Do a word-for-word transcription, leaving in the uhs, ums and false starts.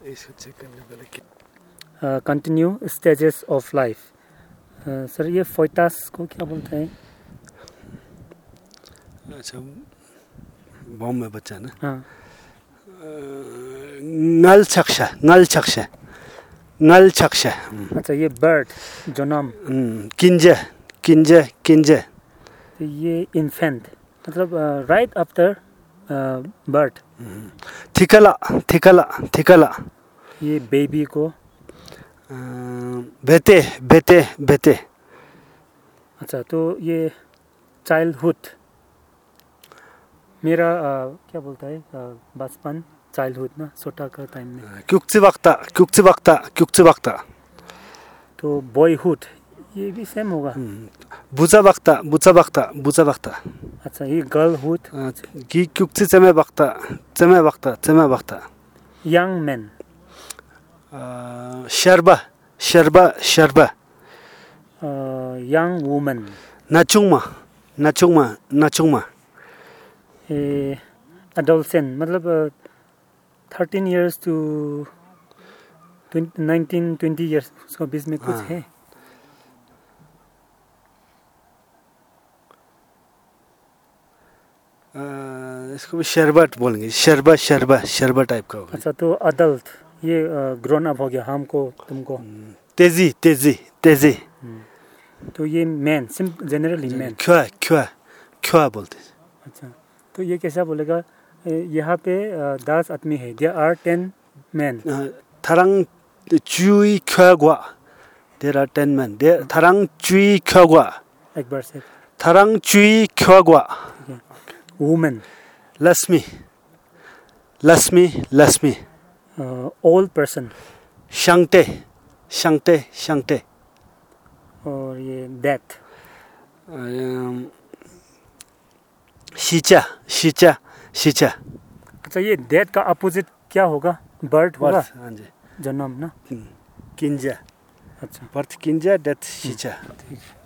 इसको चेक करने वाले कि continue stages of life. Sir ये फोइटास को क्या बोलते हैं? अच्छा बॉम्ब में बच्चा ना। हाँ नल चक्षा नल चक्षा नल चक्षा। अच्छा ये बर्ड जन्म। किंजे किंजे किंजे। तो ये इन्फेंट मतलब राइट आफ्टर बर्थ। थिकला थिकला थिकला। ये बेबी को बेटे बेटे बेटे। अच्छा तो ये चाइल्डहुड मेरा uh, क्या बोलता है uh, बचपन चाइल्डहुड ना छोटा का टाइम में। क्युक्ची वक्ता क्युक्ची वक्ता क्युक्ची वक्ता। तो बॉयहुड ये भी सेम होगा। बुचा वक्ता बुचा वक्ता बुचा वक्ता। अच्छा ये गर्लहुड की क्युक्ची चमे वक्ता चमे वक्ता चमे वक्ता। यंग मैन शर्बा शर्बा शर्बा। यंग वुमन नाचुंगमा नाचुंगमा नाचुंगमा। ए एडोलसेंट मतलब thirteen years to nineteen twenty years उसके बीच में कुछ है। इसको भी शरबत बोलेंगे शरबत शरबत शरबत टाइप का होगा। अच्छा तो अडल्ट ये ग्रोन अप हो गया हमको तुमको। तेजी तेजी तेजी। तो ये मैन सिम जनरली मैन क्यों क्यों क्यों बोलते हैं। अच्छा तो ये कैसा बोलेगा यहाँ पे दस आदमी है देयर आर टेन मैन। थारंग चुई क्यों there are ten man there थारंग चुई क्यों। एक बार से थारंग चुई क्यों। वुमेन लक्ष्मी लक्ष्मी लक्ष्मी। ओल्ड पर्सन शंगते शंगते शंगते। और ये डेथ शीचा शीचा शीचा। अच्छा ये डेथ का अपोजिट क्या होगा? बर्थ होगा। हाँ जी जन्म ना किंजा। अच्छा बर्थ किंजा डेथ शीचा। ठीक।